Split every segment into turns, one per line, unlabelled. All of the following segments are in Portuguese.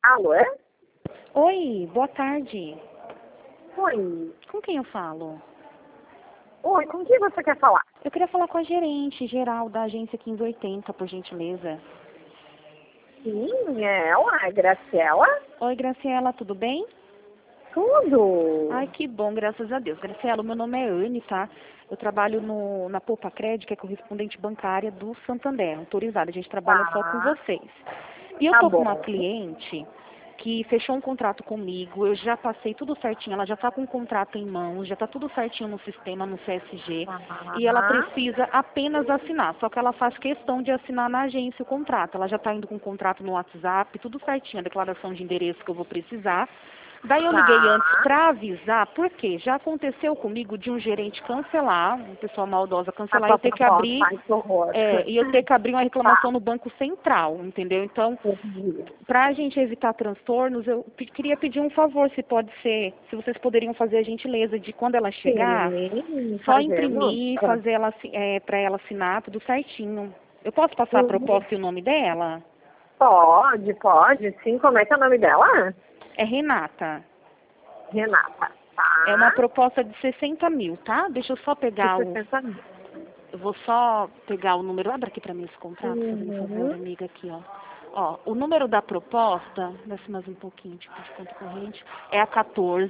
Alô?
Oi, boa tarde.
Oi.
Com quem eu falo?
Oi, com quem você quer falar?
Eu queria falar com a gerente geral da agência 1580, por gentileza.
Sim, é ela, Graciela?
Oi, Graciela, tudo bem?
Tudo.
Ai, que bom, graças a Deus. Graciela, o meu nome é Anne, tá? Eu trabalho na Poupa Crédito, que é correspondente bancária do Santander, autorizada. A gente trabalha só com
Tá,
vocês. E eu
tá
tô com
bom.
uma cliente que fechou um contrato comigo, eu já passei tudo certinho, ela já está com o contrato em mãos, já está tudo certinho no sistema, no CSG, e ela
Tá.
precisa apenas assinar, só que ela faz questão de assinar na agência o contrato. Ela já está indo com o contrato no WhatsApp, tudo certinho, a declaração de endereço que eu vou precisar. Daí eu liguei antes
Tá.
para avisar, porque já aconteceu comigo de um gerente cancelar, uma pessoa maldosa
A
cancelar e
sua
eu ter que
proposta,
abrir,
ai, que horror.
e eu ter que abrir uma
Tá.
reclamação no Banco Central, entendeu? Então,
Entendi.
para a gente evitar transtornos, eu queria pedir um favor, se pode ser, se vocês poderiam fazer a gentileza de quando ela chegar,
Sim,
só
fazemos.
imprimir, fazer ela para ela assinar tudo certinho. Eu posso passar a
Uhum.
proposta e o nome dela?
Pode, sim. Como é que é o nome dela?
É Renata.
Renata.
É uma
Tá.
proposta de 60 mil, tá? Deixa eu só
De
pegar
60 mil.
eu vou só pegar o número. Abra aqui para mim esse contrato, fazendo um favor,
Uhum.
amiga, aqui, ó. Ó, o número da proposta, desce mais um pouquinho, tipo de conta corrente, é a 14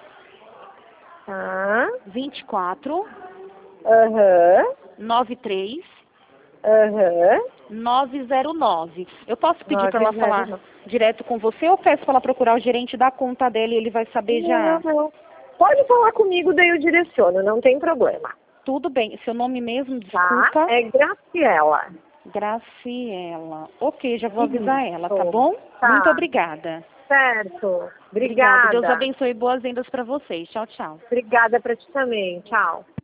Tá.
24
Aham.
93
Aham.
909. Eu posso pedir para ela falar
909.
direto com você ou peço para ela procurar o gerente da conta dela e ele vai saber
Não,
já?
não. Pode falar comigo, daí eu direciono, não tem problema.
Tudo bem. Seu nome mesmo,
Tá?
desculpa.
É Graciela.
Graciela. Ok, já vou avisar ela, tá
Isso.
bom? Muito
Tá.
obrigada.
Certo.
Obrigada. Deus
Obrigada.
abençoe e boas vendas para vocês. Tchau, tchau.
Obrigada pra ti também. Tchau.